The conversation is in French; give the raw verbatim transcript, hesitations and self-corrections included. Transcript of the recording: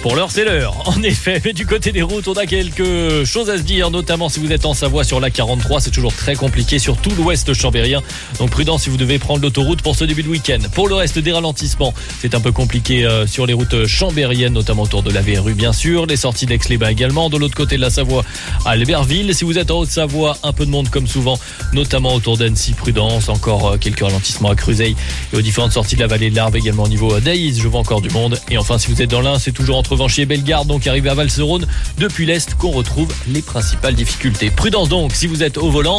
Pour l'heure, c'est l'heure. En effet, mais du côté des routes, on a quelque chose à se dire, notamment si vous êtes en Savoie sur l'A quarante-trois. C'est toujours très compliqué sur tout l'ouest chambérien. Donc prudence si vous devez prendre l'autoroute pour ce début de week-end. Pour le reste des ralentissements, c'est un peu compliqué euh, sur les routes chambériennes, notamment autour de la V R U, bien sûr. Les sorties d'Aix-les-Bains également. De l'autre côté de la Savoie, à Albertville. Si vous êtes en Haute-Savoie, un peu de monde comme souvent, notamment autour d'Annecy. Prudence, encore euh, quelques ralentissements à Creusey et aux différentes sorties de la vallée de l'Arve, également au niveau d'Aïs. Je vois encore du monde. Et enfin, si vous êtes dans l'Ain, c'est toujours entre Vanchy et Bellegarde, donc arrivé à Val-Serone depuis l'Est qu'on retrouve les principales difficultés. Prudence donc si vous êtes au volant.